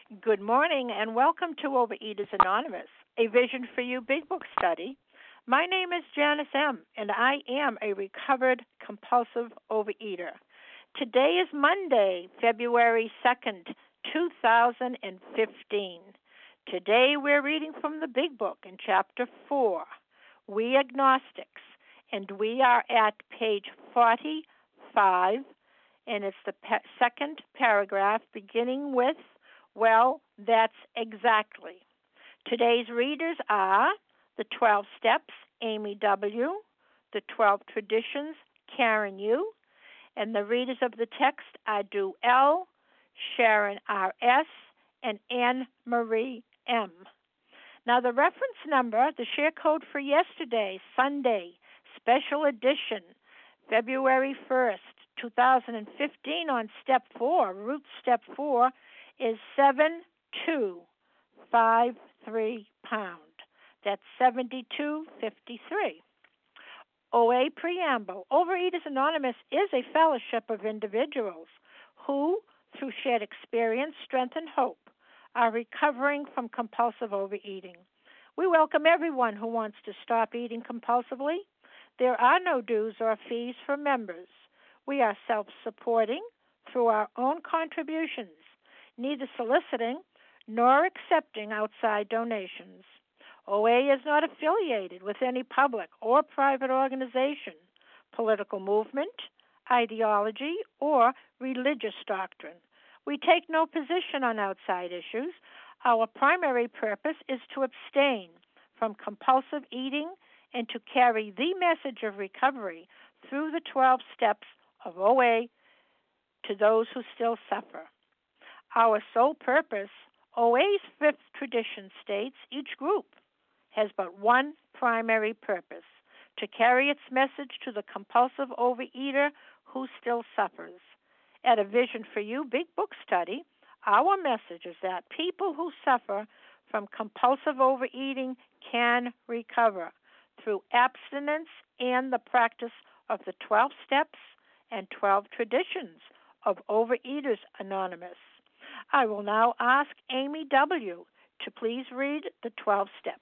Good morning and welcome to Overeaters Anonymous, a Vision for You Big Book study. My name is Janice M., and I am a recovered compulsive overeater. Today is Monday, February 2nd, 2015. Today we're reading from the Big Book in Chapter 4, We Agnostics, and we are at page 45, and it's the second paragraph beginning with, well, that's exactly. Today's readers are the 12 Steps, Amy W., the 12 Traditions, Karen U., and the readers of the text are Du L., Sharon R.S., and Anne Marie M. Now, the reference number, the share code for yesterday, Sunday, special edition, February 1st, 2015 on Step 4, Root Step 4, is 7253 pound. That's 7253. OA Preamble. Overeaters Anonymous is a fellowship of individuals who, through shared experience, strength, and hope, are recovering from compulsive overeating. We welcome everyone who wants to stop eating compulsively. There are no dues or fees for members. We are self-supporting through our own contributions, neither soliciting nor accepting outside donations. OA is not affiliated with any public or private organization, political movement, ideology, or religious doctrine. We take no position on outside issues. Our primary purpose is to abstain from compulsive eating and to carry the message of recovery through the 12 steps of OA to those who still suffer. Our sole purpose, OA's fifth tradition states, each group has but one primary purpose, to carry its message to the compulsive overeater who still suffers. At a Vision for You Big Book study, our message is that people who suffer from compulsive overeating can recover through abstinence and the practice of the 12 steps and 12 traditions of Overeaters Anonymous. I will now ask Amy W. to please read the 12 steps.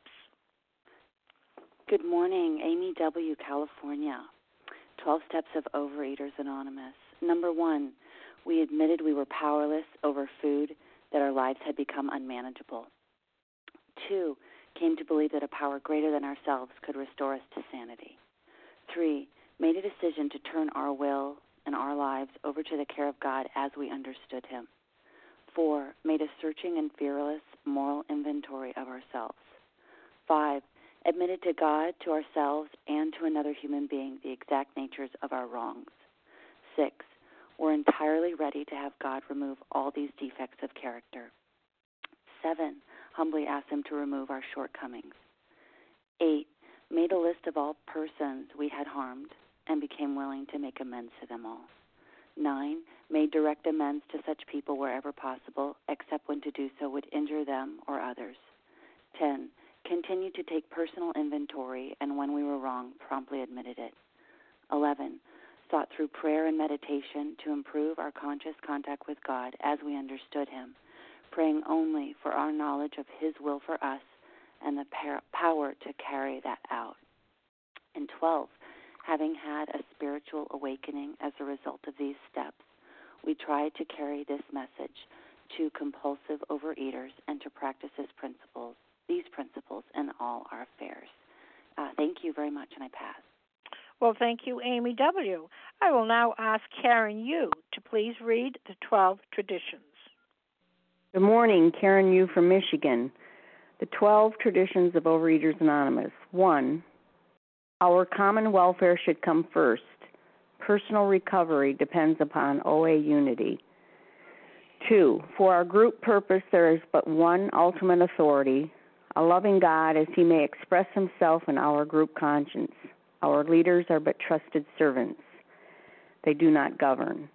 Good morning, Amy W., California. 12 Steps of Overeaters Anonymous. Number 1, we admitted we were powerless over food, that our lives had become unmanageable. 2, came to believe that a power greater than ourselves could restore us to sanity. 3, made a decision to turn our will and our lives over to the care of God as we understood Him. 4, made a searching and fearless moral inventory of ourselves. 5, admitted to God, to ourselves, and to another human being the exact natures of our wrongs. 6, were entirely ready to have God remove all these defects of character. 7, humbly asked Him to remove our shortcomings. 8, made a list of all persons we had harmed and became willing to make amends to them all. 9, made direct amends to such people wherever possible, except when to do so would injure them or others. 10, continued to take personal inventory, and when we were wrong, promptly admitted it. 11, sought through prayer and meditation to improve our conscious contact with God as we understood Him, praying only for our knowledge of His will for us and the power to carry that out. And 12, having had a spiritual awakening as a result of these steps, we tried to carry this message to compulsive overeaters and to practice these principles in all our affairs. Thank you very much, and I pass. Well, thank you, Amy W. I will now ask Karen U. to please read the 12 traditions. Good morning, Karen U. from Michigan. The 12 Traditions of Overeaters Anonymous. 1, our common welfare should come first. Personal recovery depends upon OA unity. 2, for our group purpose there is but one ultimate authority, a loving God as He may express Himself in our group conscience. Our leaders are but trusted servants. They do not govern.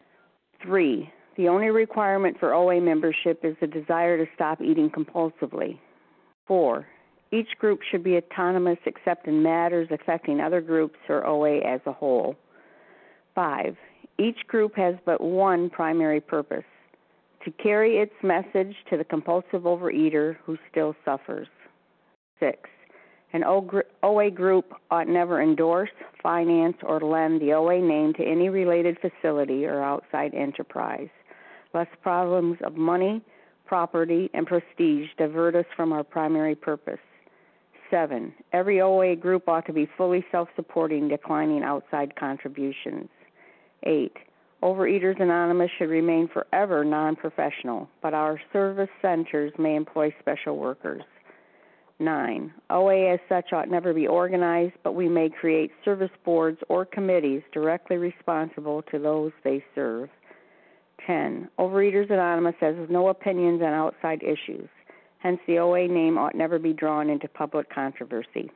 3, the only requirement for OA membership is the desire to stop eating compulsively. 4, each group should be autonomous except in matters affecting other groups or OA as a whole. 5, each group has but one primary purpose, to carry its message to the compulsive overeater who still suffers. 6. An OA group ought never endorse, finance, or lend the OA name to any related facility or outside enterprise, lest problems of money, property, and prestige divert us from our primary purpose. 7. Every OA group ought to be fully self-supporting, declining outside contributions. 8. Overeaters Anonymous should remain forever non-professional, but our service centers may employ special workers. 9. OA as such ought never be organized, but we may create service boards or committees directly responsible to those they serve. 10. Overeaters Anonymous has no opinions on outside issues. Hence, the OA name ought never be drawn into public controversy.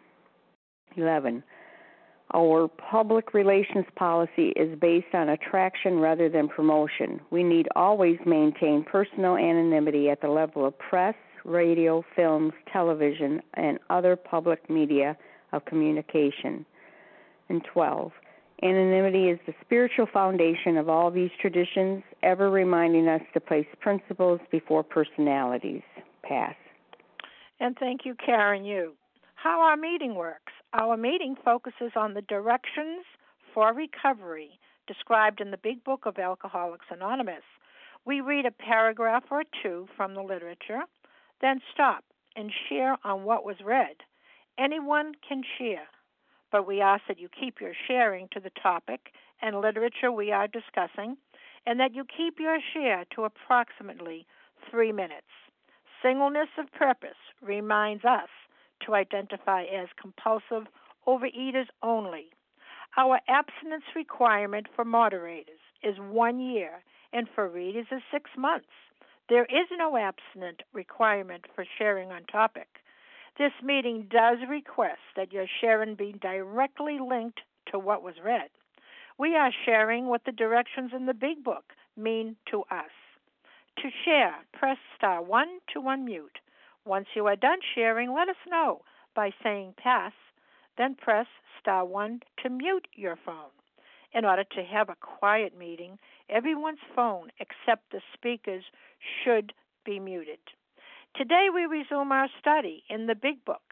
11. Our public relations policy is based on attraction rather than promotion. We need always maintain personal anonymity at the level of press, radio, films, television, and other public media of communication. And 12. Anonymity is the spiritual foundation of all these traditions, ever reminding us to place principles before personalities. Pass. And thank you, Karen Yu. How our meeting works. Our meeting focuses on the directions for recovery described in the Big Book of Alcoholics Anonymous. We read a paragraph or two from the literature, then stop and share on what was read. Anyone can share, but we ask that you keep your sharing to the topic and literature we are discussing, and that you keep your share to approximately 3 minutes. Singleness of purpose reminds us to identify as compulsive overeaters only. Our abstinence requirement for moderators is 1 year, and for readers is 6 months. There is no abstinent requirement for sharing on topic. This meeting does request that your sharing be directly linked to what was read. We are sharing what the directions in the Big Book mean to us. To share, press *1 to unmute. Once you are done sharing, let us know by saying pass, then press *1 to mute your phone. In order to have a quiet meeting, everyone's phone except the speaker's should be muted. Today we resume our study in the Big Book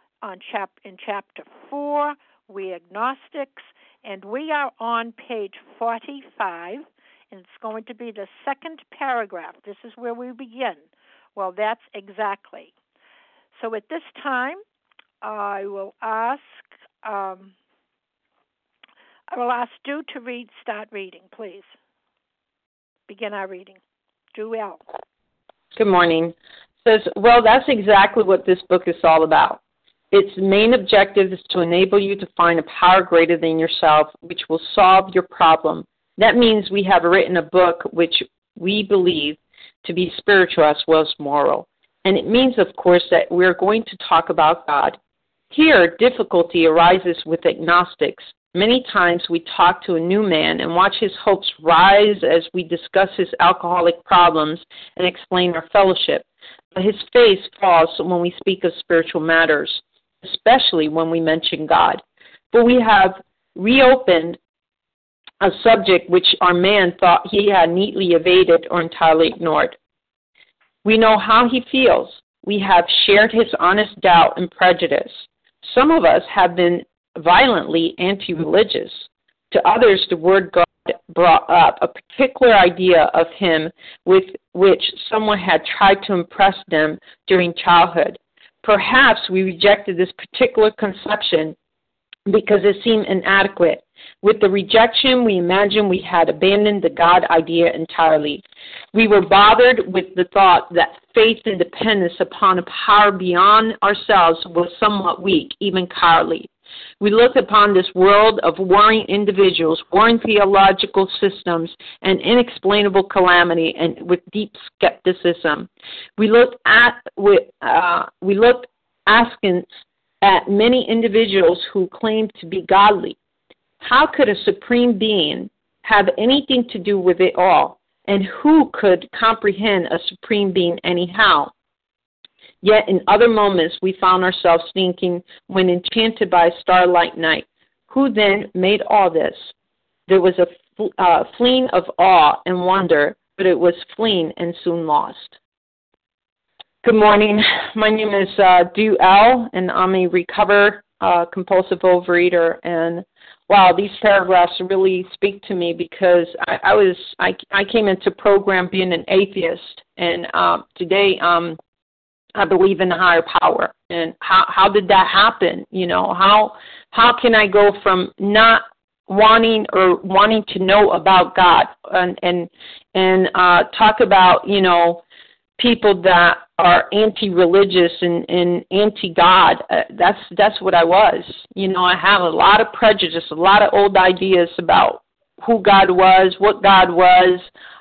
in Chapter 4, We Agnostics, and we are on page 45, and it's going to be the second paragraph. This is where we begin. Well, that's exactly. So at this time, I will ask Stu to start reading, please. Begin our reading. Joelle. Good morning. Says, well, that's exactly what this book is all about. Its main objective is to enable you to find a power greater than yourself, which will solve your problem. That means we have written a book which we believe to be spiritual as well as moral. And it means, of course, that we're going to talk about God. Here, difficulty arises with agnostics. Many times we talk to a new man and watch his hopes rise as we discuss his alcoholic problems and explain our fellowship. But his face falls when we speak of spiritual matters, especially when we mention God. But we have reopened a subject which our man thought he had neatly evaded or entirely ignored. We know how he feels. We have shared his honest doubt and prejudice. Some of us have been violently anti-religious. To others, the word God brought up a particular idea of him with which someone had tried to impress them during childhood. Perhaps we rejected this particular conception because it seemed inadequate. With the rejection, we imagined we had abandoned the God idea entirely. We were bothered with the thought that faith and dependence upon a power beyond ourselves was somewhat weak, even cowardly. We looked upon this world of warring individuals, warring theological systems, and inexplainable calamity, and with deep skepticism. We looked askance at many individuals who claimed to be godly. How could a supreme being have anything to do with it all? And who could comprehend a supreme being anyhow? Yet in other moments we found ourselves thinking, when enchanted by a starlight night, who then made all this? There was a fleeing of awe and wonder but it was fleeing and soon lost. Good morning. My name is Du L, and I'm a recovered compulsive overeater. And wow, these paragraphs really speak to me because I came into program being an atheist, and today I believe in a higher power. And how did that happen? You know, how can I go from not wanting to know about God and talk about, you know, people that are anti-religious and anti-God? That's what I was. You know, I have a lot of prejudice, a lot of old ideas about who God was, what God was,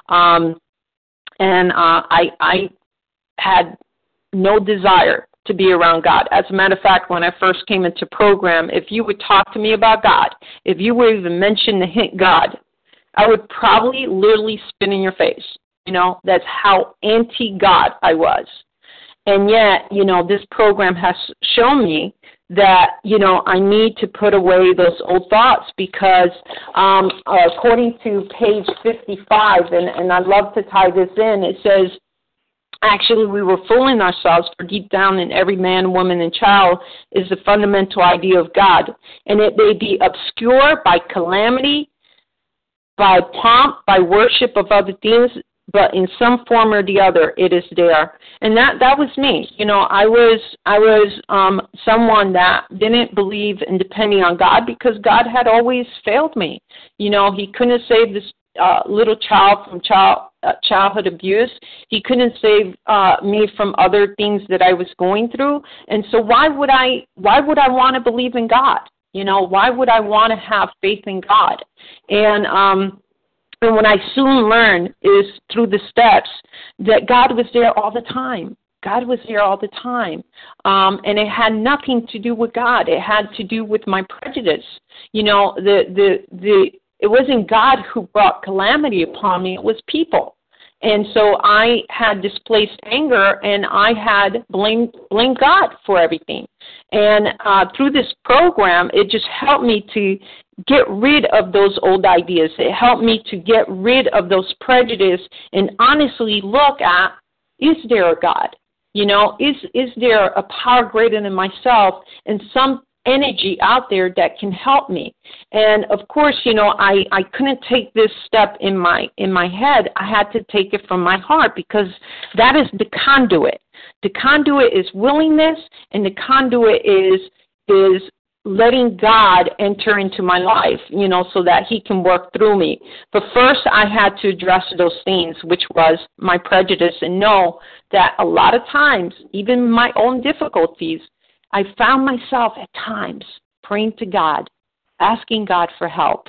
and I had no desire to be around God. As a matter of fact, when I first came into program, if you would talk to me about God, if you would even mention the hint God, I would probably literally spit in your face. You know, that's how anti-God I was. And yet, you know, this program has shown me that, you know, I need to put away those old thoughts because according to page 55, and I love to tie this in, it says, actually, we were fooling ourselves, for deep down in every man, woman, and child is the fundamental idea of God. And it may be obscure by calamity, by pomp, by worship of other things, but in some form or the other, it is there. And that was me. You know, I was someone that didn't believe in depending on God because God had always failed me. You know, He couldn't save this little child from childhood abuse. He couldn't save me from other things that I was going through. And so why would I want to believe in God? You know, why would I want to have faith in God? And what I soon learned is through the steps that God was there all the time. God was there all the time. And it had nothing to do with God. It had to do with my prejudice. You know, it wasn't God who brought calamity upon me. It was people. And so I had displaced anger, and I had blamed God for everything. And through this program, it just helped me to get rid of those old ideas. It helped me to get rid of those prejudice and honestly look at, is there a God? You know, is there a power greater than myself and some energy out there that can help me? And of course, you know, I couldn't take this step in my head. I had to take it from my heart because that is the conduit. The conduit is willingness, and the conduit is letting God enter into my life, you know, so that He can work through me. But first I had to address those things, which was my prejudice, and know that a lot of times, even my own difficulties, I found myself at times praying to God, asking God for help.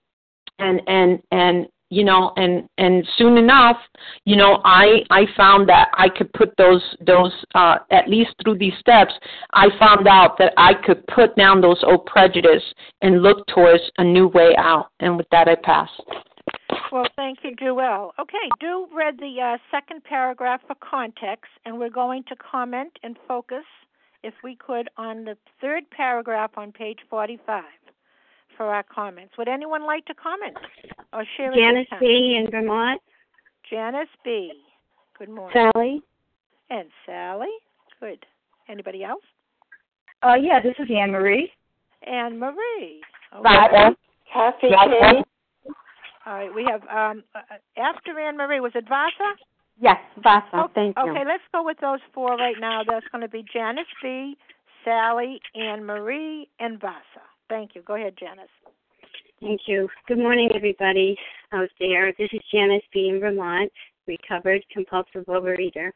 And you know, and soon enough, you know, I found that I could put those at least through these steps, I found out that I could put down those old prejudice and look towards a new way out. And with that, I pass. Well, thank you, Joelle. Okay, Du read the second paragraph for context, and we're going to comment and focus, if we could, on the third paragraph on page 45 for our comments. Would anyone like to comment or share? Janice B. in Vermont. Janice B. Good morning. Sally. And Sally. Good. Anybody else? Yeah, this is Anne Marie. Anne Marie. Okay. Kathy K. All right, we have, after Anne Marie, was it Vasa? Yes, Vasa. Thank you. Okay, let's go with those four right now. That's going to be Janice B., Sally, Anne Marie, and Vasa. Thank you. Go ahead, Janice. Thank you. Good morning, everybody out there. This is Janice B. in Vermont, recovered compulsive overeater.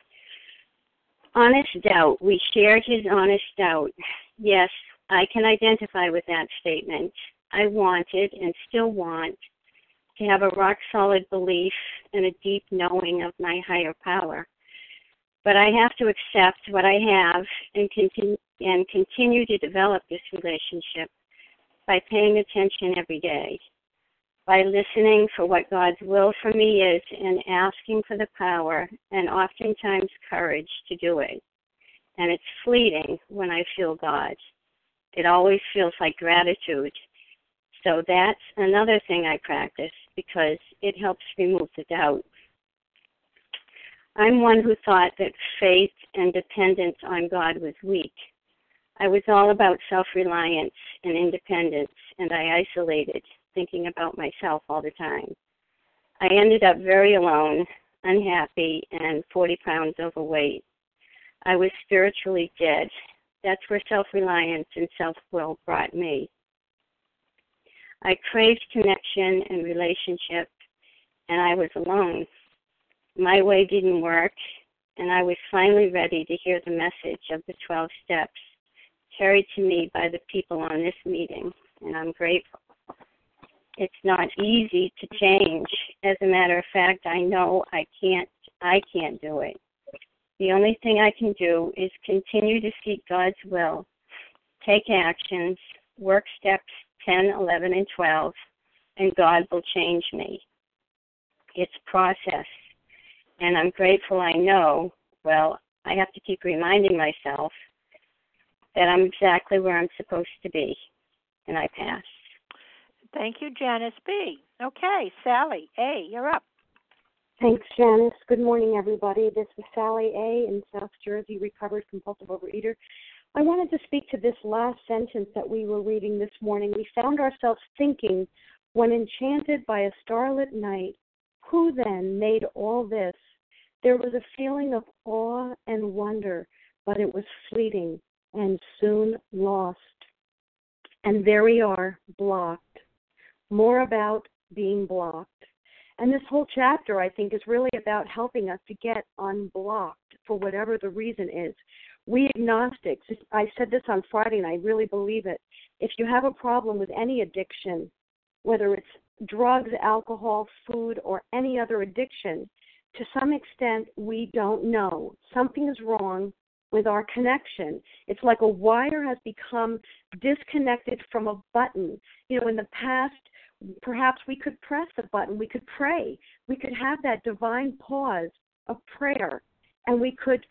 Honest doubt. We shared his honest doubt. Yes, I can identify with that statement. I wanted and still want to have a rock-solid belief and a deep knowing of my higher power. But I have to accept what I have and continue to develop this relationship by paying attention every day, by listening for what God's will for me is and asking for the power and oftentimes courage to do it. And it's fleeting when I feel God. It always feels like gratitude. So that's another thing I practice because it helps remove the doubt I'm one who thought that faith and dependence on God was weak. I was all about self-reliance and independence, and I isolated, thinking about myself all the time. I ended up very alone, unhappy, and 40 pounds overweight. I was spiritually dead. That's where self-reliance and self-will brought me. I craved connection and relationship, and I was alone. My way didn't work, and I was finally ready to hear the message of the 12 steps carried to me by the people on this meeting, and I'm grateful. It's not easy to change. As a matter of fact, I know I can't do it. The only thing I can do is continue to seek God's will, take actions, work steps 10, 11, and 12, and God will change me. It's process, and I'm grateful I know, well, I have to keep reminding myself that I'm exactly where I'm supposed to be, and I pass. Thank you, Janice B. Okay, Sally A., you're up. Thanks, Janice. Good morning, everybody. This is Sally A. in South Jersey, recovered compulsive overeater. I wanted to speak to this last sentence that we were reading this morning. We found ourselves thinking, when enchanted by a starlit night, who then made all this? There was a feeling of awe and wonder, but it was fleeting and soon lost. And there we are, blocked. More about being blocked. And this whole chapter, I think, is really about helping us to get unblocked for whatever the reason is. We agnostics, I said this on Friday, and I really believe it. If you have a problem with any addiction, whether it's drugs, alcohol, food, or any other addiction, to some extent, we don't know. Something is wrong with our connection. It's like a wire has become disconnected from a button. You know, in the past, perhaps we could press a button, we could pray, we could have that divine pause of prayer, and we could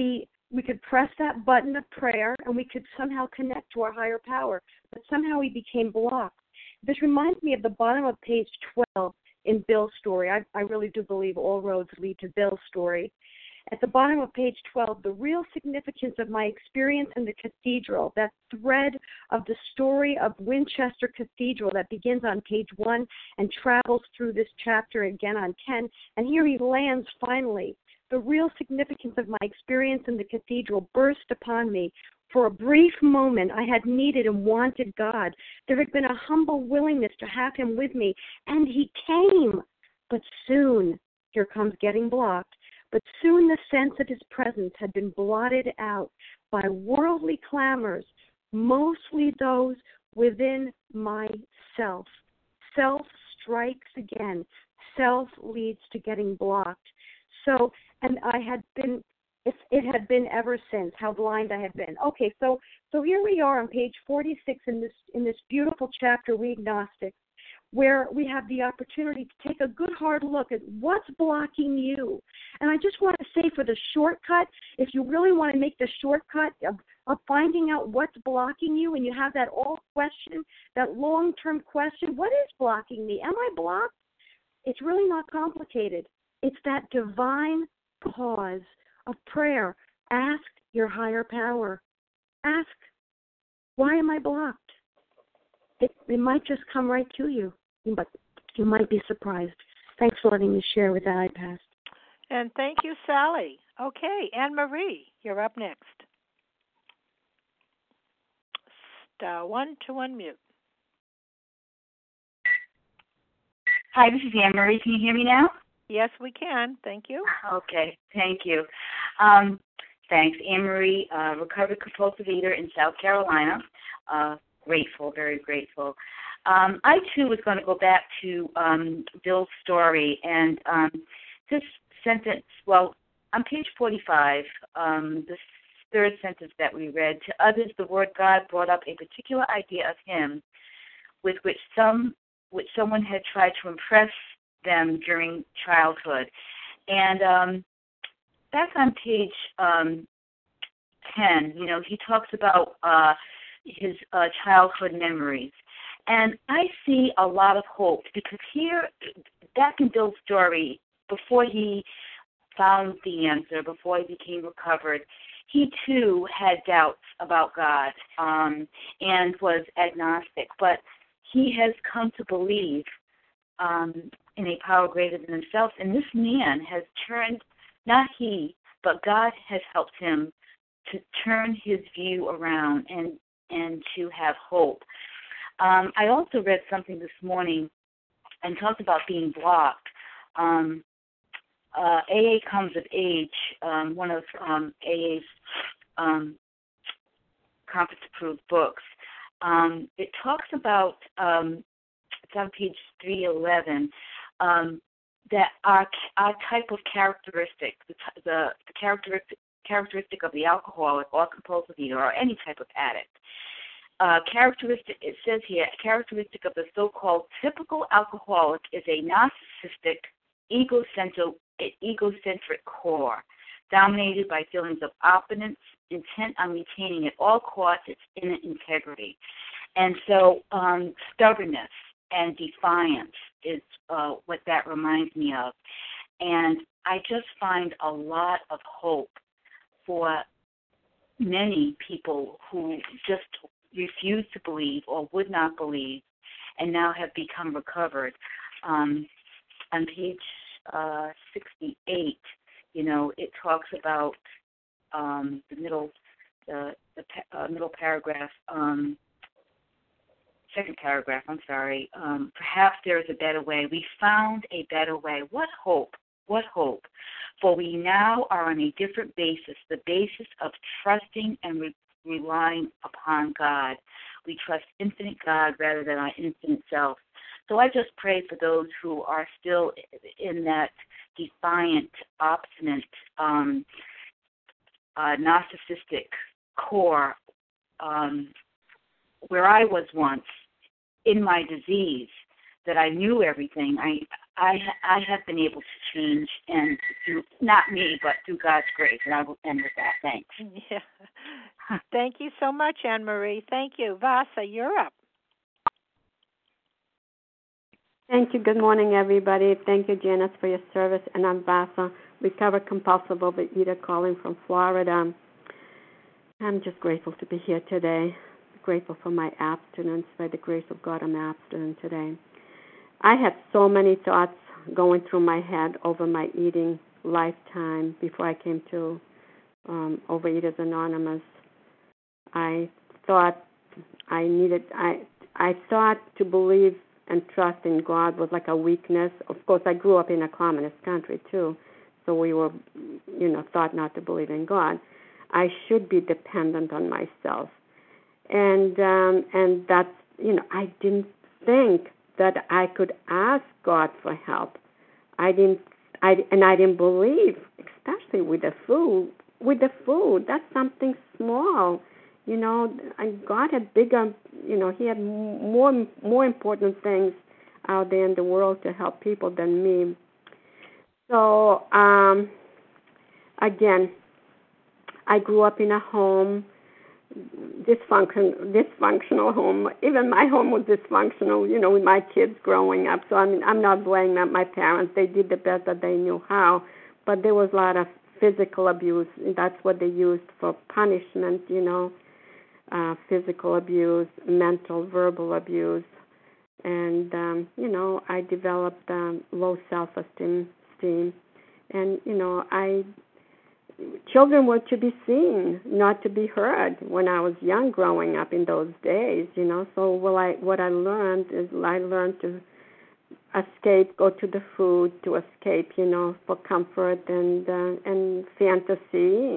press that button of prayer, and we could somehow connect to our higher power, but somehow we became blocked. This reminds me of the bottom of page 12 in Bill's story. I really do believe all roads lead to Bill's story. At the bottom of page 12, the real significance of my experience in the cathedral, that thread of the story of Winchester Cathedral that begins on page 1 and travels through this chapter again on 10, and here he lands finally. The real significance of my experience in the cathedral burst upon me. For a brief moment, I had needed and wanted God. There had been a humble willingness to have him with me, and he came. But soon, here comes getting blocked, but soon the sense of his presence had been blotted out by worldly clamors, mostly those within myself. Self strikes again. Self leads to getting blocked. So, and it had been ever since, how blind I had been. Okay, so here we are on page 46 in this beautiful chapter, We Agnostics, where we have the opportunity to take a good hard look at what's blocking you. And I just want to say, for the shortcut, if you really want to make the shortcut of finding out what's blocking you, and you have that all question, that long-term question, what is blocking me? Am I blocked? It's really not complicated. It's that divine pause of prayer. Ask your higher power. Ask, why am I blocked? It might just come right to you, but you might be surprised. Thanks for letting me share with that. I passed. And thank you, Sally. Okay, Anne-Marie, you're up next. Star 1 to unmute. Hi, this is Anne-Marie. Can you hear me now? Yes, we can. Thank you. Okay, thank you. Thanks. Anne-Marie, recovered compulsive eater in South Carolina. Grateful, very grateful. I, too, was going to go back to Bill's story, and this sentence, well, on page 45, the third sentence that we read, to others the word God brought up a particular idea of him with which someone had tried to impress them during childhood. And back on page 10, you know, he talks about his childhood memories. And I see a lot of hope, because here, back in Bill's story, before he found the answer, before he became recovered, he too had doubts about God and was agnostic. But he has come to believe in a power greater than himself. And this man has turned, not he, but God has helped him to turn his view around and to have hope. I also read something this morning and talked about being blocked. AA Comes of Age, one of AA's conference-approved books. It talks about, it's on page 311, that our type of characteristic, the characteristic of the alcoholic or compulsive eater or any type of addict, characteristic, it says here, characteristic of the so-called typical alcoholic is a narcissistic, egocentric core, dominated by feelings of opulence, intent on retaining at all costs its inner integrity. And so stubbornness and defiance is what that reminds me of. And I just find a lot of hope for many people who just refuse to believe or would not believe and now have become recovered. On page 68, it talks about the middle paragraph, second paragraph, I'm sorry. Perhaps there is a better way. We found a better way. What hope? What hope? For we now are on a different basis, the basis of trusting and relying upon God. We trust infinite God rather than our infinite self. So I just pray for those who are still in that defiant, obstinate, narcissistic core, where I was once in my disease, that I knew everything. I have been able to change, and through, not me, but through God's grace. And I will end with that. Thanks. Yeah. Thank you so much, Anne-Marie. Thank you. Vasa, you're up. Thank you. Good morning, everybody. Thank you, Janice, for your service. And I'm Vasa, recovered compulsive overeater, calling from Florida. I'm just grateful to be here today. Grateful for my abstinence. By the grace of God, I'm abstinent today. I had so many thoughts going through my head over my eating lifetime before I came to Overeaters Anonymous. I thought I thought to believe and trust in God was like a weakness. Of course, I grew up in a communist country too, so we were, thought not to believe in God. I should be dependent on myself, and that's, I didn't think that I could ask God for help. I didn't believe, especially with the food. That's something small. And God had bigger, He had more important things out there in the world to help people than me. So, again, I grew up in a home, dysfunctional home. Even my home was dysfunctional, with my kids growing up. So, I'm not blaming my parents. They did the best that they knew how. But there was a lot of physical abuse. That's what they used for punishment, physical abuse, mental, verbal abuse. And, I developed low self-esteem. And, children were to be seen, not to be heard when I was young growing up in those days, So what I learned is I learned to escape, go to the food to escape, for comfort and fantasy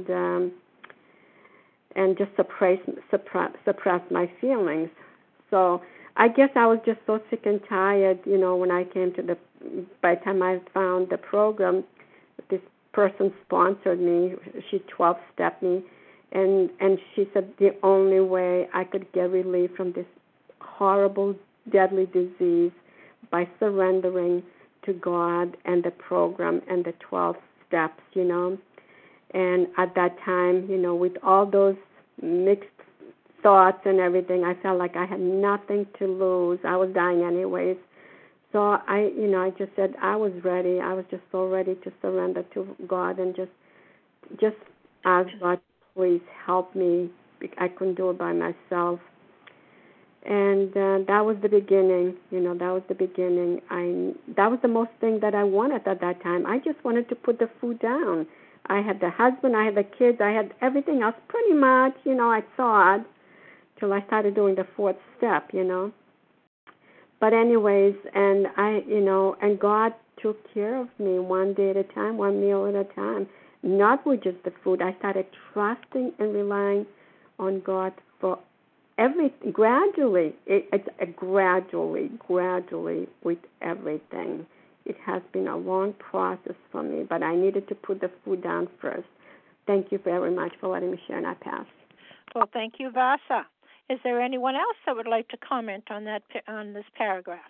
and just suppress my feelings. So I guess I was just so sick and tired, when I came to by the time I found the program, this person sponsored me. She 12-stepped me, and she said the only way I could get relief from this horrible, deadly disease by surrendering to God and the program and the 12 steps, And at that time, with all those mixed thoughts and everything, I felt like I had nothing to lose. I was dying anyways. So I just said I was ready. I was just so ready to surrender to God and just ask God, please help me. I couldn't do it by myself. And that was the beginning. That was the beginning. That was the most thing that I wanted at that time. I just wanted to put the food down. I had the husband, I had the kids, I had everything else pretty much, I thought, till I started doing the fourth step, But anyways, and and God took care of me one day at a time, one meal at a time, not with just the food. I started trusting and relying on God for everything, gradually. It's gradually with everything. It has been a long process for me, but I needed to put the food down first. Thank you very much for letting me share, and I pass. Well, thank you, Vasa. Is there anyone else that would like to comment on this paragraph?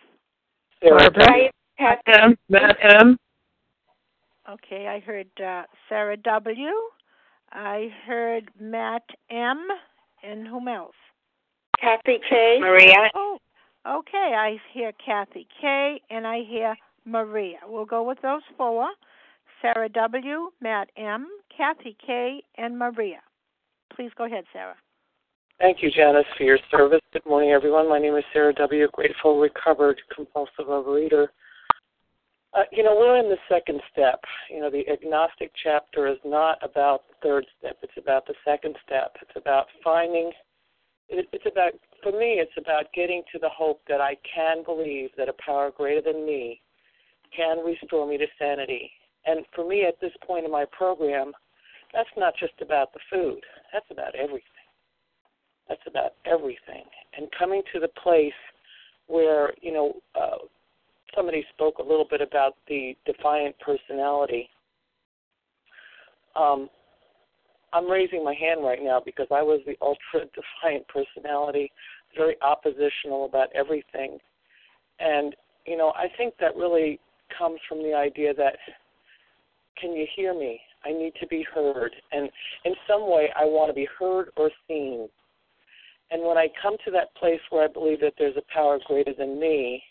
Matt M. Okay, I heard Sarah W. I heard Matt M. And whom else? Kathy K. Maria. Oh, okay. I hear Kathy K. and I hear Maria. We'll go with those four. Sarah W., Matt M., Kathy K., and Maria. Please go ahead, Sarah. Thank you, Janice, for your service. Good morning, everyone. My name is Sarah W., grateful, recovered, compulsive overeater. We're in the second step. The agnostic chapter is not about the third step. It's about the second step. It's about for me, it's about getting to the hope that I can believe that a power greater than me can restore me to sanity. And for me, at this point in my program, that's not just about the food. That's about everything. That's about everything. And coming to the place where, somebody spoke a little bit about the defiant personality. I'm raising my hand right now because I was the ultra-defiant personality, very oppositional about everything. And, I think that really comes from the idea that, can you hear me? I need to be heard. And in some way, I want to be heard or seen. And when I come to that place where I believe that there's a power greater than me,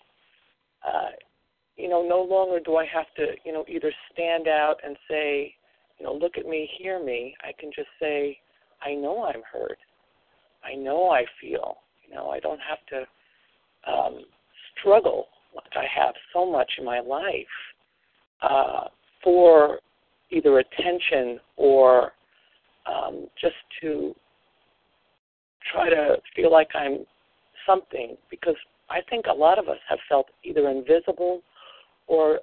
no longer do I have to, either stand out and say, look at me, hear me. I can just say, I know I'm heard. I know I feel. I don't have to struggle like I have so much in my life for either attention or just to try to feel like I'm something, because I think a lot of us have felt either invisible or,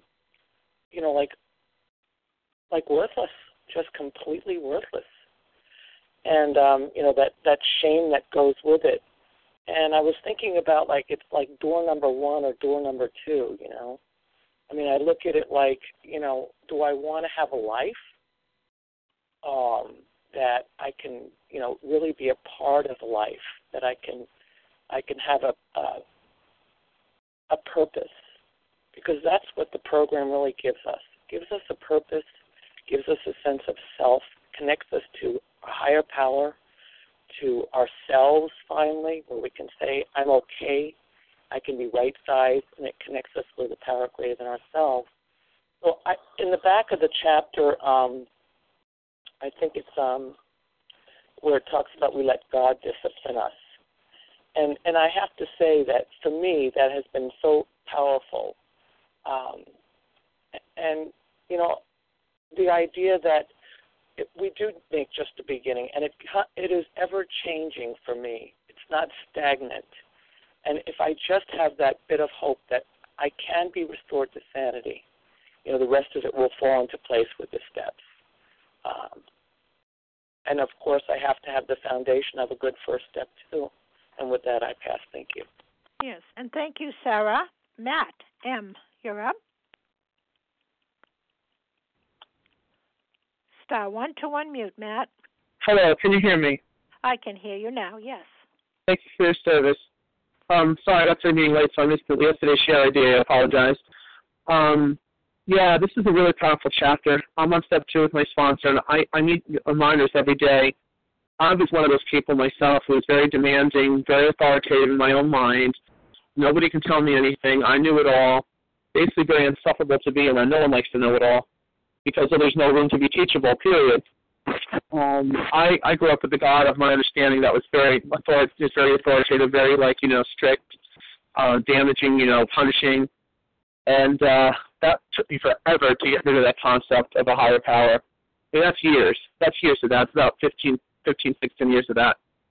like worthless, just completely worthless. And, that shame that goes with it. And I was thinking about, it's like door number 1 or door number 2, I look at it like, do I want to have a life that I can, really be a part of life, that I can have a purpose, because that's what the program really gives us. It gives us a purpose, gives us a sense of self, connects us to a higher power, to ourselves finally, where we can say, I'm okay, I can be right-sized, and it connects us with a power greater than ourselves. So in the back of the chapter, I think it's where it talks about we let God discipline us. And I have to say that for me, that has been so powerful. And, the idea that we do make just a beginning, and it is ever-changing for me. It's not stagnant. And if I just have that bit of hope that I can be restored to sanity, the rest of it will fall into place with the steps. And, of course, I have to have the foundation of a good first step, too. And with that, I pass. Thank you. Yes, and thank you, Sarah. Matt M., you're up. Star 1 to unmute, Matt. Hello, can you hear me? I can hear you now, yes. Thank you for your service. Sorry, I got to being late, so I missed yesterday's share idea. I apologize. This is a really powerful chapter. I'm on step 2 with my sponsor, and I need reminders every day. I was one of those people myself who was very demanding, very authoritative in my own mind, Nobody can tell me anything. I knew it all. Basically very insufferable to be around. No one likes to know it all because there's no room to be teachable, period. I grew up with the God of my understanding that was very authoritative, very, strict, damaging, punishing. And that took me forever to get rid of that concept of a higher power. I mean, that's years. That's years of that. It's about 15, 16 years of that.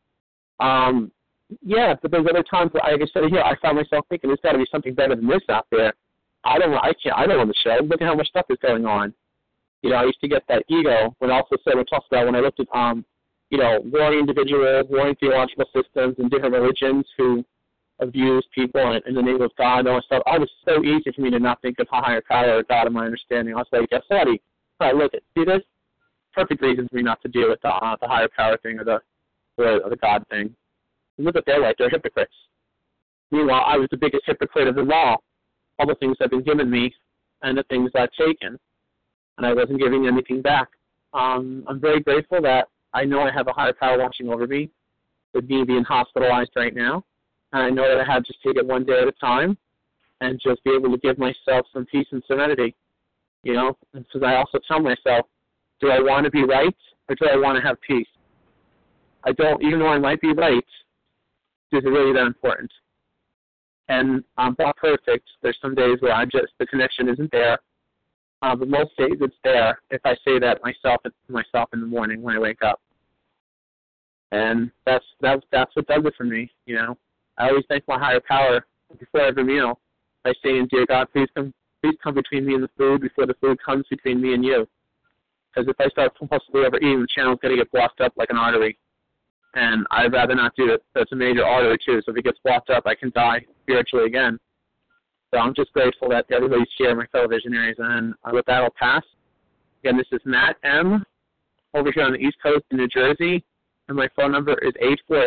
But there's other times where, like I said here, I found myself thinking there's got to be something better than this out there. I don't know the show. Look at how much stuff is going on. I used to get that ego when I looked at, warring individuals, warring theological systems and different religions who abuse people in the name of God and all that stuff. It was so easy for me to not think of a higher power or God in my understanding. I was like, yeah, sorry. All right, look, see this? Perfect reason for me not to deal with the higher power thing or the God thing. And look at their life. They're hypocrites. Meanwhile, I was the biggest hypocrite of them all the things that have been given me and the things I've taken. And I wasn't giving anything back. I'm very grateful that I know I have a higher power watching over me, with me being hospitalized right now. And I know that I have to just take it one day at a time and just be able to give myself some peace and serenity, because I also tell myself, do I want to be right or do I want to have peace? I don't, even though I might be right, is it really that important? And I'm not perfect. There's some days where the connection isn't there. But most days it's there if I say that to myself in the morning when I wake up. And that's what does it for me, I always thank my higher power before every meal by saying, dear God, please come between me and the food before the food comes between me and you. Because if I start compulsively overeating, the channel's going to get blocked up like an artery. And I'd rather not do it. That's a major artery, too. So if it gets blocked up, I can die spiritually again. So I'm just grateful that everybody's here, my fellow visionaries. And with that, I'll pass. Again, this is Matt M. over here on the East Coast in New Jersey. And my phone number is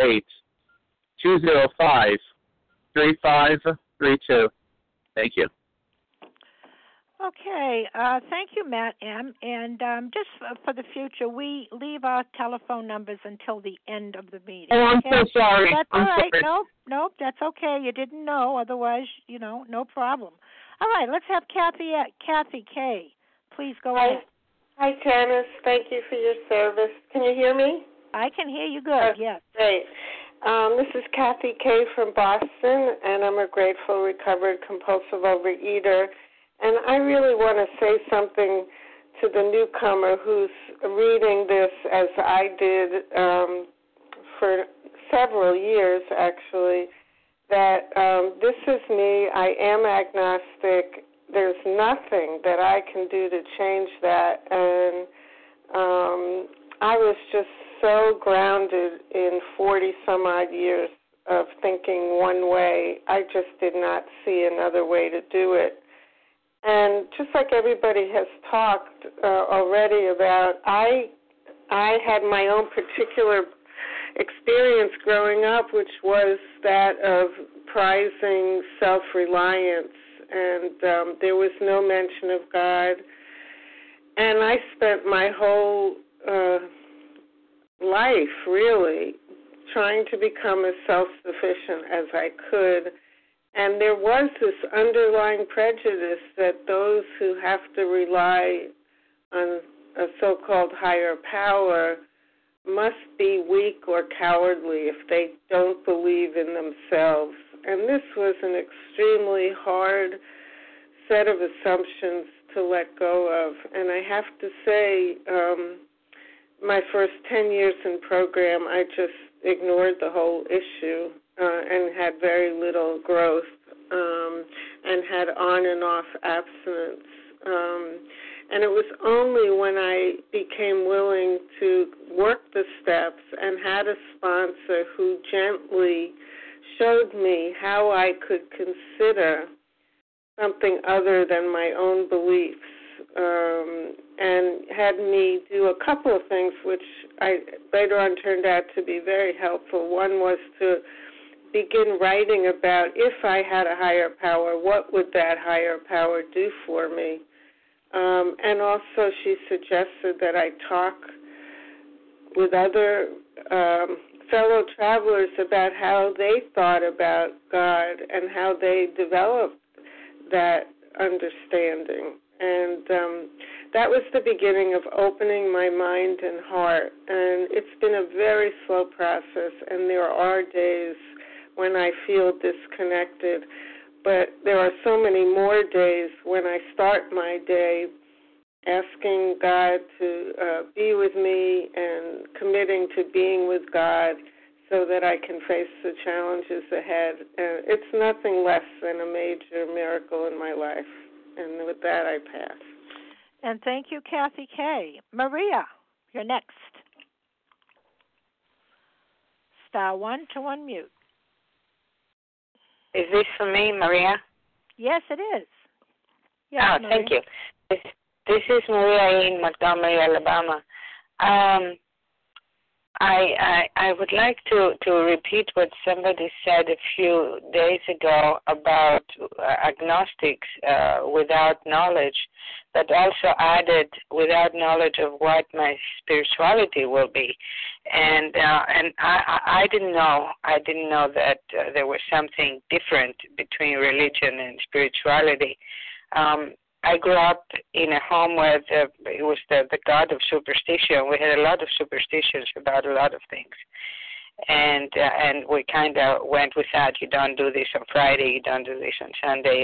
848-205-3532. Thank you. Okay. Thank you, Matt M. And just for the future, we leave our telephone numbers until the end of the meeting. Oh, I'm so sorry. That's all right. Sorry. Nope, that's okay. You didn't know. Otherwise, no problem. All right, let's have Kathy K. Please go ahead. Hi, Janice. Thank you for your service. Can you hear me? I can hear you good, yes. Great. This is Kathy K. from Boston, and I'm a grateful, recovered, compulsive overeater. And I really want to say something to the newcomer who's reading this as I did for several years, actually, that this is me. I am agnostic. There's nothing that I can do to change that. And I was just so grounded in 40-some-odd years of thinking one way. I just did not see another way to do it. And just like everybody has talked already about, I had my own particular experience growing up, which was that of prizing self-reliance, and there was no mention of God. And I spent my whole life, really, trying to become as self-sufficient as I could. And there was this underlying prejudice that those who have to rely on a so-called higher power must be weak or cowardly if they don't believe in themselves. And this was an extremely hard set of assumptions to let go of. And I have to say, my first 10 years in program, I just ignored the whole issue. And had very little growth, and had on and off abstinence. And it was only when I became willing to work the steps and had a sponsor who gently showed me how I could consider something other than my own beliefs, and had me do a couple of things which later on turned out to be very helpful. One was to begin writing about, if I had a higher power, what would that higher power do for me? And also she suggested that I talk with other fellow travelers about how they thought about God and how they developed that understanding. And that was the beginning of opening my mind and heart. And it's been a very slow process, and there are days when I feel disconnected. But there are so many more days when I start my day asking God to be with me and committing to being with God so that I can face the challenges ahead. It's nothing less than a major miracle in my life. And with that, I pass. And thank you, Kathy K. Maria, you're next. Star 1 to unmute. Is this for me, Maria? Yes, it is. Yes, Maria. Thank you. This is Maria in Montgomery, Alabama. I would like to repeat what somebody said a few days ago about agnostics without knowledge, but also added without knowledge of what my spirituality will be. And I didn't know. I didn't know that there was something different between religion and spirituality. I grew up in a home where it was the god of superstition. We had a lot of superstitions about a lot of things. And we kind of went with that. You don't do this on Friday, you don't do this on Sunday.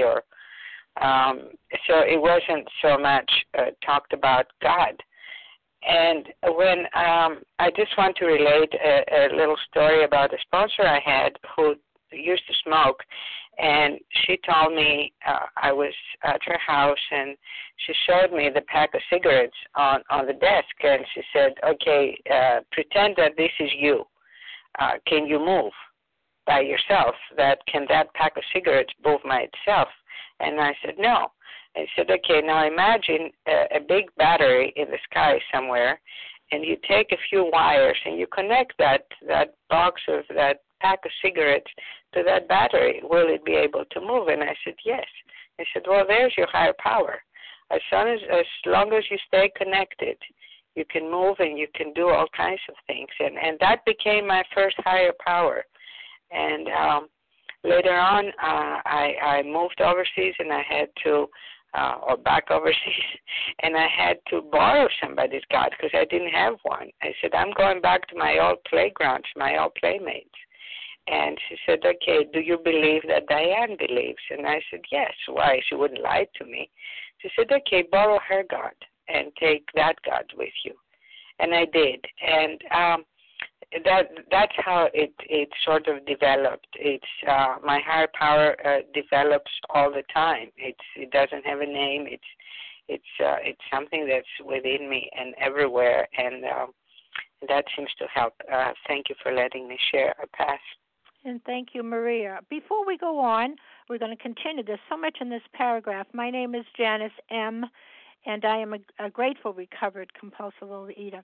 So it wasn't so much talked about God. And when I just want to relate a little story about a sponsor I had who used to smoke, and she told me I was at her house, and she showed me the pack of cigarettes on the desk, and she said, okay, pretend that this is you. Can you move by yourself? Can that pack of cigarettes move by itself? And I said, no. And she said, okay, now imagine a big battery in the sky somewhere, and you take a few wires and you connect that box of that pack of cigarettes to that battery. Will it be able to move? And I said, yes. I said, well, there's your higher power. As long as you stay connected, you can move and you can do all kinds of things. And that became my first higher power. And later on, I moved overseas, and I had to, or back overseas, and I had to borrow somebody's God because I didn't have one. I said, I'm going back to my old playgrounds, my old playmates. And she said, okay, do you believe that Diane believes? And I said, yes. Why? She wouldn't lie to me. She said, okay, borrow her God and take that God with you. And I did. And that's how it sort of developed. It's my higher power develops all the time. It doesn't have a name. It's something that's within me and everywhere, and that seems to help. Thank you for letting me share. I pass. And thank you, Maria. Before we go on, we're going to continue. There's so much in this paragraph. My name is Janice M., and I am a grateful recovered compulsive overeater.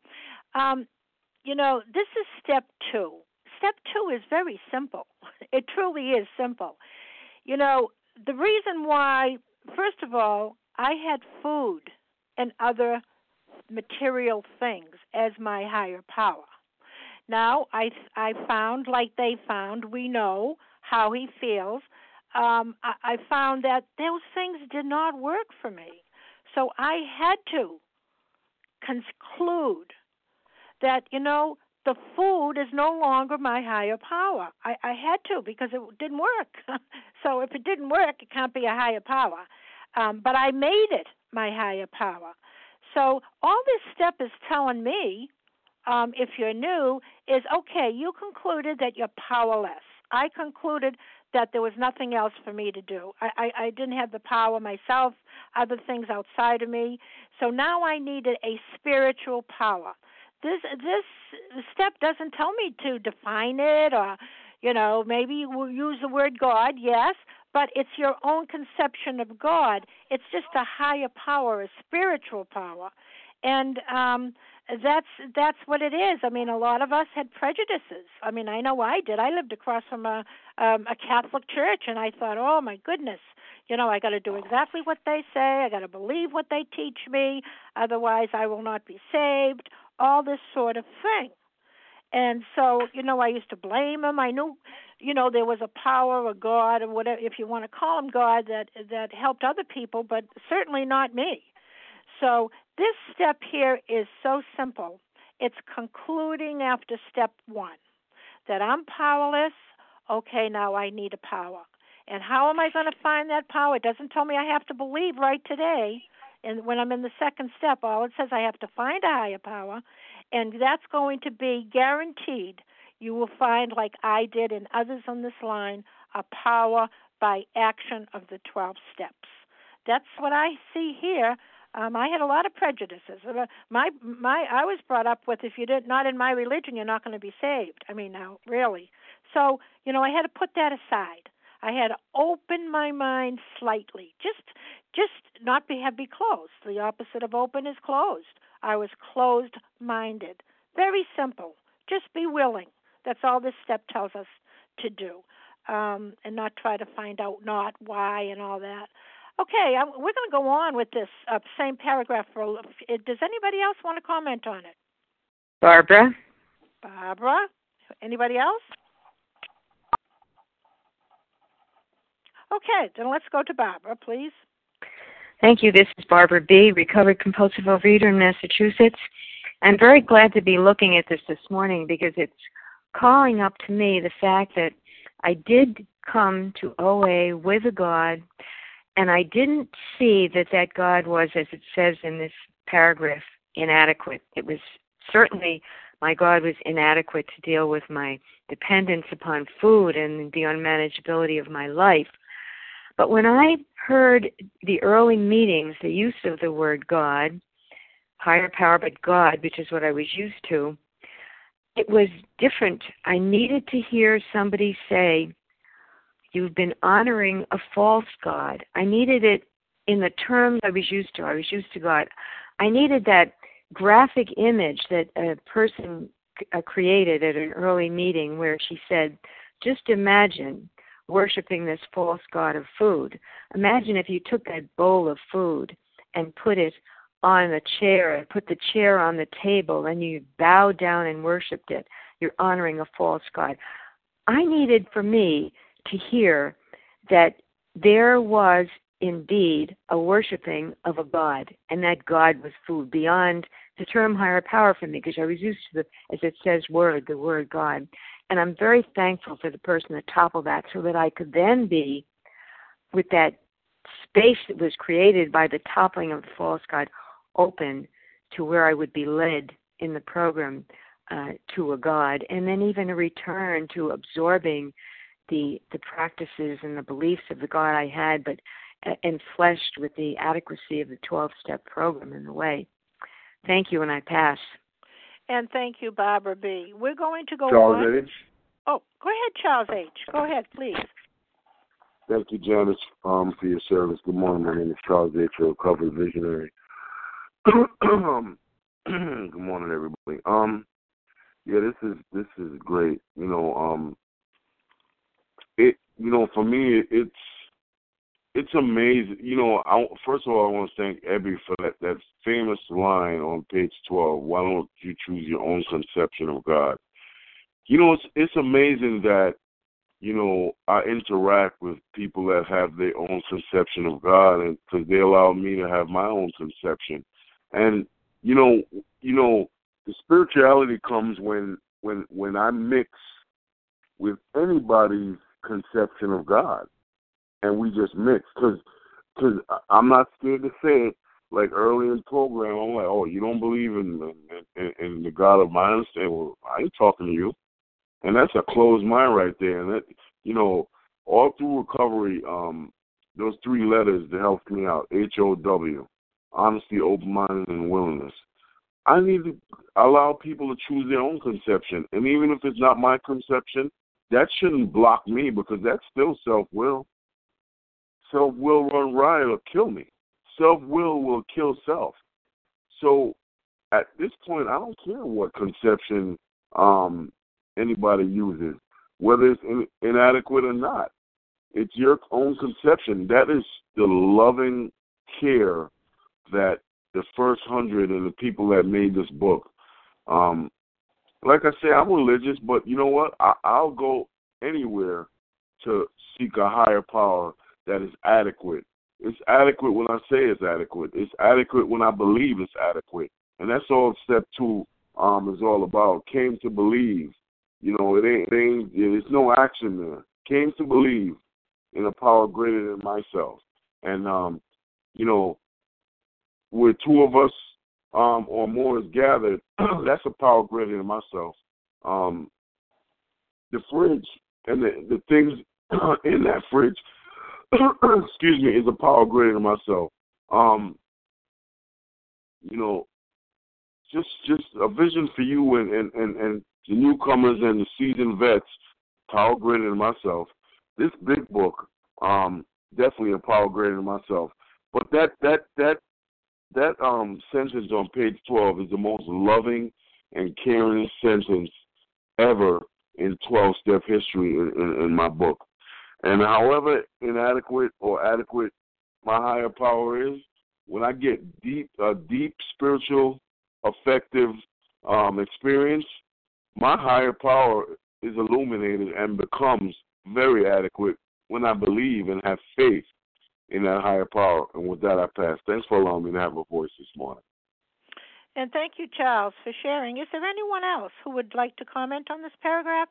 This is step 2. Step 2 is very simple. It truly is simple. The reason why, first of all, I had food and other material things as my higher power. Now, I found, like they found, we know how he feels. I found that those things did not work for me. So I had to conclude that, the food is no longer my higher power. I had to, because it didn't work. So if it didn't work, it can't be a higher power. But I made it my higher power. So all this step is telling me, if you're new, is, okay, you concluded that you're powerless. I concluded that there was nothing else for me to do. I didn't have the power myself, other things outside of me. So now I needed a spiritual power. This step doesn't tell me to define it, or, maybe we'll use the word God, yes, but it's your own conception of God. It's just a higher power, a spiritual power. And that's what it is. I mean, a lot of us had prejudices. I mean, I know I did. I lived across from a Catholic church, and I thought, oh, my goodness, I got to do exactly what they say. I got to believe what they teach me. Otherwise, I will not be saved, all this sort of thing. And so, I used to blame him. I knew, there was a power, a God, or whatever, if you want to call him God, that helped other people, but certainly not me. So this step here is so simple. It's concluding after step 1, that I'm powerless. Okay, now I need a power. And how am I going to find that power? It doesn't tell me I have to believe right today. And when I'm in the second step, all it says I have to find a higher power, and that's going to be guaranteed. You will find, like I did and others on this line, a power by action of the 12 steps. That's what I see here. I had a lot of prejudices. I was brought up with, if you're not in my religion, you're not going to be saved. I mean, now, really. So, I had to put that aside. I had to open my mind slightly, just not be closed. The opposite of open is closed. I was closed-minded. Very simple. Just be willing. That's all this step tells us to do, and not try to find out not why and all that. Okay, we're going to go on with this same paragraph. Does anybody else want to comment on it? Barbara? Anybody else? Okay, then let's go to Barbara, please. Thank you. This is Barbara B., recovered compulsive overeater in Massachusetts. I'm very glad to be looking at this morning because it's calling up to me the fact that I did come to OA with a God, and I didn't see that God was, as it says in this paragraph, inadequate. It was certainly, my God was inadequate to deal with my dependence upon food and the unmanageability of my life. But when I heard the early meetings, the use of the word God, higher power but God, which is what I was used to, it was different. I needed to hear somebody say, you've been honoring a false God. I needed it in the terms I was used to. I was used to God. I needed that graphic image that a person created at an early meeting where she said, just imagine worshiping this false god of food. Imagine if you took that bowl of food and put it on a chair and put the chair on the table and you bowed down and worshipped it. You're honoring a false god. I needed for me to hear that there was indeed a worshiping of a God, and that God was food beyond the term higher power for me, because I was used to as it says, the word God. And I'm very thankful for the person that toppled that so that I could then be with that space that was created by the toppling of the false God open to where I would be led in the program to a God, and then even a return to absorbing the practices and the beliefs of the God I had, but enfleshed with the adequacy of the 12-step program in the way. Thank you, and I pass. And thank you, Barbara B. We're going to go Charles on. H. Oh, go ahead, Charles H. Go ahead, please. Thank you, Janice, for your service. Good morning. My name is Charles H., a recovered visionary. Good morning, everybody. Yeah, this is great. For me, it's amazing. First of all, I want to thank Ebby for that famous line on page 12. Why don't you choose your own conception of God? It's amazing that, I interact with people that have their own conception of God, and because they allow me to have my own conception. And, the spirituality comes when I mix with anybody's conception of God, and we just mix. Because I'm not scared to say it. Like early in the program, I'm like, oh, you don't believe in the God of my understanding? Well, I ain't talking to you. And that's a closed mind right there. And that, all through recovery, those three letters that helped me out, HOW, honesty, open-minded, and willingness. I need to allow people to choose their own conception. And even if it's not my conception, that shouldn't block me, because that's still self-will. Self-will run riot or kill me. Self-will will kill self. So at this point, I don't care what conception anybody uses, whether it's inadequate or not. It's your own conception. That is the loving care that the first 100 and the people that made this book like I say, I'm religious, but you know what? I'll go anywhere to seek a higher power that is adequate. It's adequate when I say it's adequate. It's adequate when I believe it's adequate. And that's all step 2 is all about. Came to believe. You know, there's no action there. Came to believe in a power greater than myself. And, you know, where 2 of us or more is gathered, that's a power greater than myself. The fridge and the things in that fridge, excuse me, is a power greater than myself. You know, just a vision for you and the newcomers and the seasoned vets, power greater than myself. This big book, definitely a power greater than myself. But that sentence on page 12 is the most loving and caring sentence ever in 12-step history in my book. And however inadequate or adequate my higher power is, when I get a deep spiritual, effective experience, my higher power is illuminated and becomes very adequate when I believe and have faith in that higher power. And with that, I pass. Thanks for allowing me to have a voice this morning. And thank you, Charles, for sharing. Is there anyone else who would like to comment on this paragraph?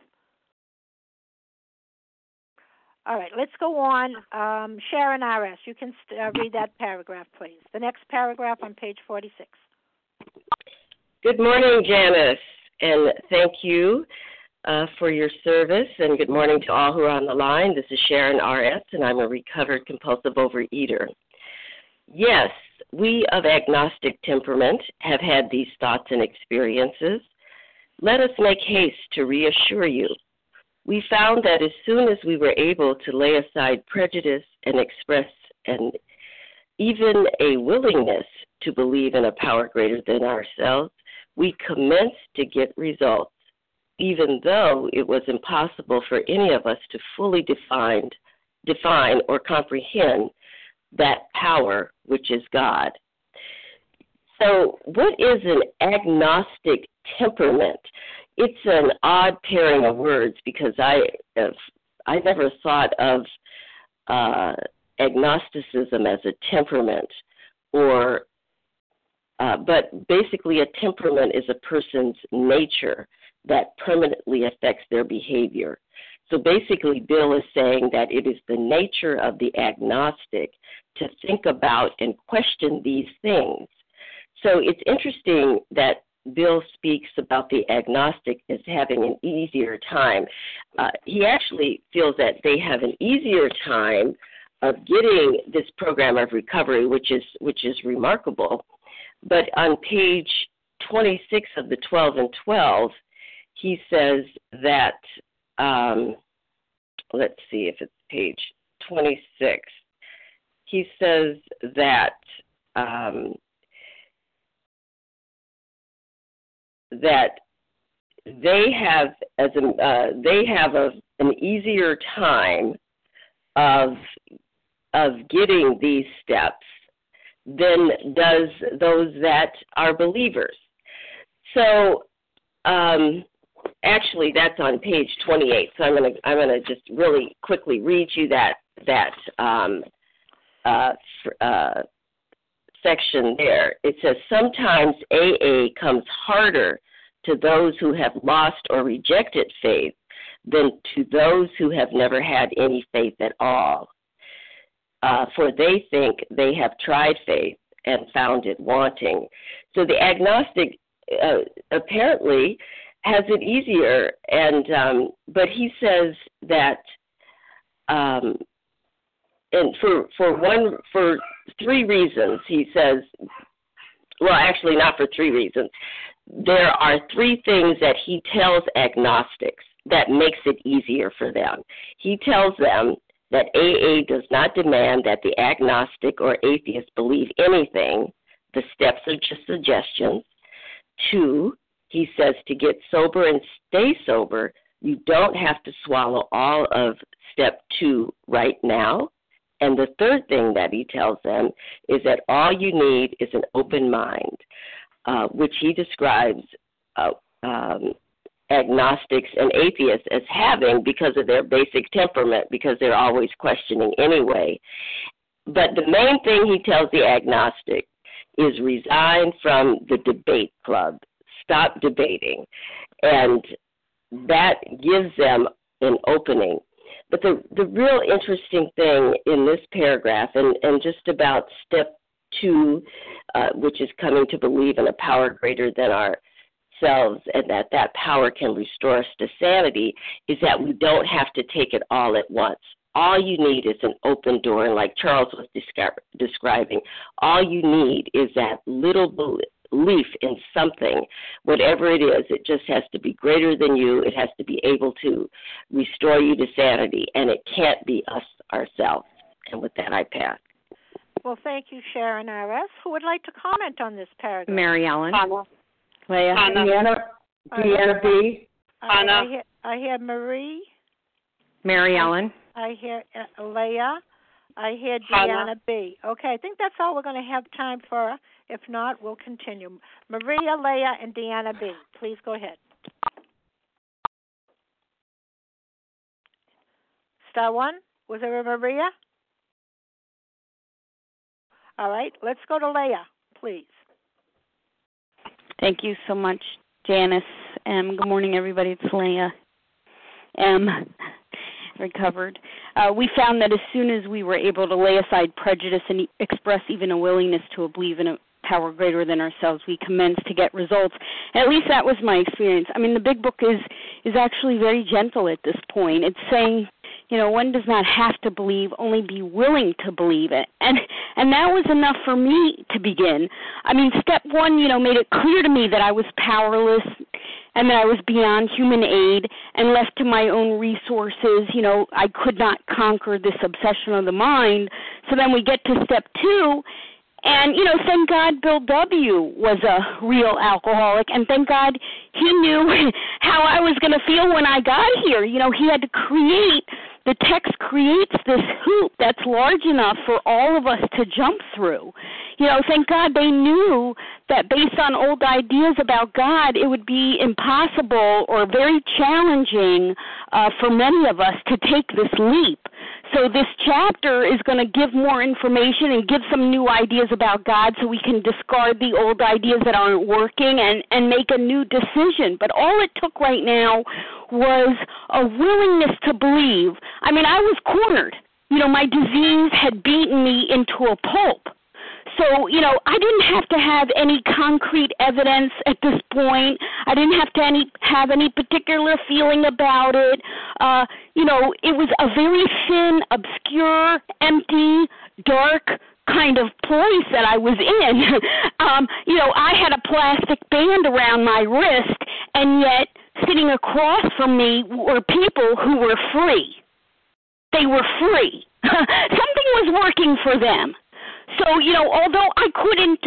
All right, let's go on. Sharon R.S., you can read that paragraph, please. The next paragraph on page 46. Good morning, Janice, and thank you for your service, and good morning to all who are on the line. This is Sharon R.S., and I'm a recovered compulsive overeater. Yes, we of agnostic temperament have had these thoughts and experiences. Let us make haste to reassure you. We found that as soon as we were able to lay aside prejudice and express even a willingness to believe in a power greater than ourselves, we commenced to get results, even though it was impossible for any of us to fully define or comprehend that power, which is God. So what is an agnostic temperament? It's an odd pairing of words because I never thought of agnosticism as a temperament, but basically a temperament is a person's nature that permanently affects their behavior. So basically Bill is saying that it is the nature of the agnostic to think about and question these things. So it's interesting that Bill speaks about the agnostic as having an easier time. He actually feels that they have an easier time of getting this program of recovery, which is remarkable. But on page 26 of the 12 and 12, he says that, let's see if it's page 26. He says that they have an easier time of getting these steps than does those that are believers. So actually, that's on page 28. So I'm gonna just really quickly read you that section there. It says, sometimes AA comes harder to those who have lost or rejected faith than to those who have never had any faith at all. For they think they have tried faith and found it wanting. So the agnostic apparently has it easier, but he says that, and for 3 reasons, he says, well, actually not for 3 reasons. There are 3 things that he tells agnostics that makes it easier for them. He tells them that AA does not demand that the agnostic or atheist believe anything. The steps are just suggestions. 2, he says to get sober and stay sober, you don't have to swallow all of step 2 right now. And the 3rd thing that he tells them is that all you need is an open mind, which he describes agnostics and atheists as having because of their basic temperament, because they're always questioning anyway. But the main thing he tells the agnostic is resign from the debate club. Stop debating. And that gives them an opening. But the real interesting thing in this paragraph, and just about step 2, which is coming to believe in a power greater than ourselves, and that power can restore us to sanity, is that we don't have to take it all at once. All you need is an open door, and like Charles was describing, all you need is that little belief in something, whatever it is. It just has to be greater than you. It has to be able to restore you to sanity, and it can't be us ourselves. And with that, I pass. Well, thank you, Sharon R.S. Who would like to comment on this paragraph? Mary Ellen. Anna. Leah. Deanna B. Anna. I hear Marie. Mary Ellen. I hear Leah. I hear Deanna B. Okay, I think that's all we're going to have time for. If not, we'll continue. Maria, Leah, and Deanna B. Please go ahead. Star 1. Was there a Maria? All right, let's go to Leah, please. Thank you so much, Janice. Good morning, everybody. It's Leah M. Recovered. We found that as soon as we were able to lay aside prejudice and express even a willingness to believe in a power greater than ourselves, we commenced to get results. At least that was my experience. I mean, the big book is actually very gentle at this point. It's saying, one does not have to believe, only be willing to believe it. And that was enough for me to begin. I mean, step 1, made it clear to me that I was powerless and that I was beyond human aid and left to my own resources. I could not conquer this obsession of the mind. So then we get to step 2, and, thank God Bill W. was a real alcoholic, and thank God he knew how I was going to feel when I got here. He had to create, the text creates this hoop that's large enough for all of us to jump through. Thank God they knew that based on old ideas about God, it would be impossible or very challenging for many of us to take this leap. So this chapter is going to give more information and give some new ideas about God so we can discard the old ideas that aren't working and make a new decision. But all it took right now was a willingness to believe. I mean, I was cornered. My disease had beaten me into a pulp. So, I didn't have to have any concrete evidence at this point. I didn't have to have any particular feeling about it. It was a very thin, obscure, empty, dark kind of place that I was in. I had a plastic band around my wrist, and yet sitting across from me were people who were free. They were free. Something was working for them. So, although I couldn't,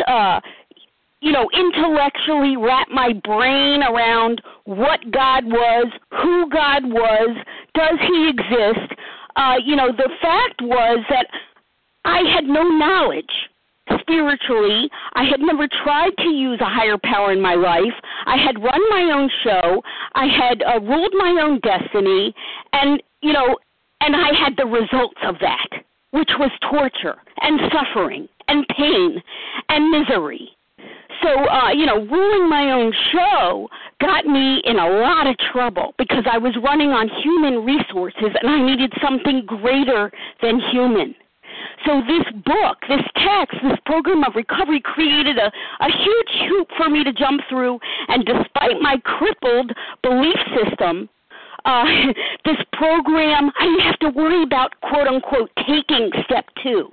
intellectually wrap my brain around what God was, who God was, does he exist, the fact was that I had no knowledge spiritually. I had never tried to use a higher power in my life. I had run my own show. I had ruled my own destiny, and I had the results of that, which was torture and suffering and pain and misery. So, ruling my own show got me in a lot of trouble because I was running on human resources and I needed something greater than human. So this book, this text, this program of recovery created a huge hoop for me to jump through, and despite my crippled belief system, this program, I didn't have to worry about, quote-unquote, taking step 2.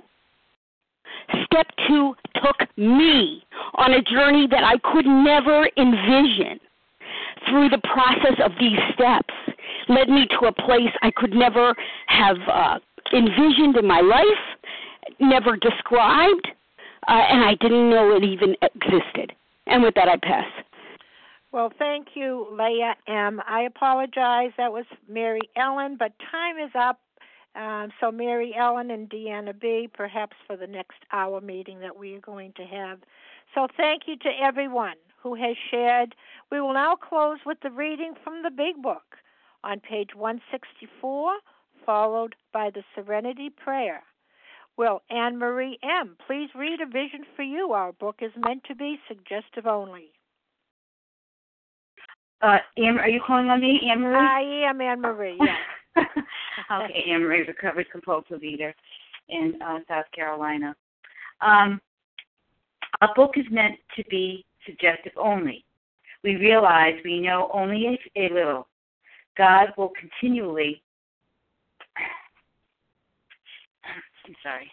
Step 2 took me on a journey that I could never envision. Through the process of these steps, led me to a place I could never have envisioned in my life, never described, and I didn't know it even existed. And with that, I pass. Well, thank you, Leah M. I apologize. That was Mary Ellen, but time is up. So Mary Ellen and Deanna B., perhaps for the next hour meeting that we are going to have. So thank you to everyone who has shared. We will now close with the reading from the Big Book on page 164, followed by the Serenity Prayer. Will Anne Marie M. please read A Vision for You? Our book is meant to be suggestive only. Anne, are you calling on me, Anne Marie? I am Anne Marie, yes. Okay, Anne Marie, recovered compulsive eater in South Carolina. Our book is meant to be suggestive only. We realize we know only a little. God will continually, I'm sorry.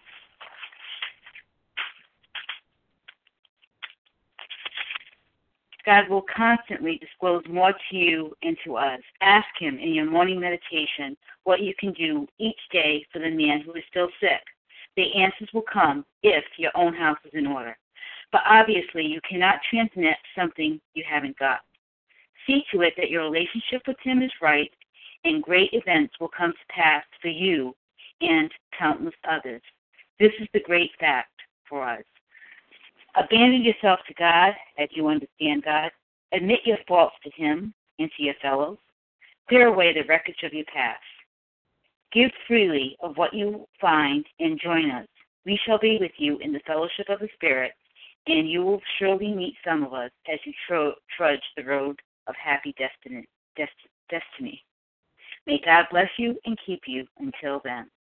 God will constantly disclose more to you and to us. Ask him in your morning meditation what you can do each day for the man who is still sick. The answers will come if your own house is in order. But obviously, you cannot transmit something you haven't got. See to it that your relationship with him is right, and great events will come to pass for you and countless others. This is the great fact for us. Abandon yourself to God as you understand God. Admit your faults to him and to your fellows. Clear away the wreckage of your past. Give freely of what you find and join us. We shall be with you in the fellowship of the Spirit, and you will surely meet some of us as you trudge the road of happy destiny. May God bless you and keep you until then.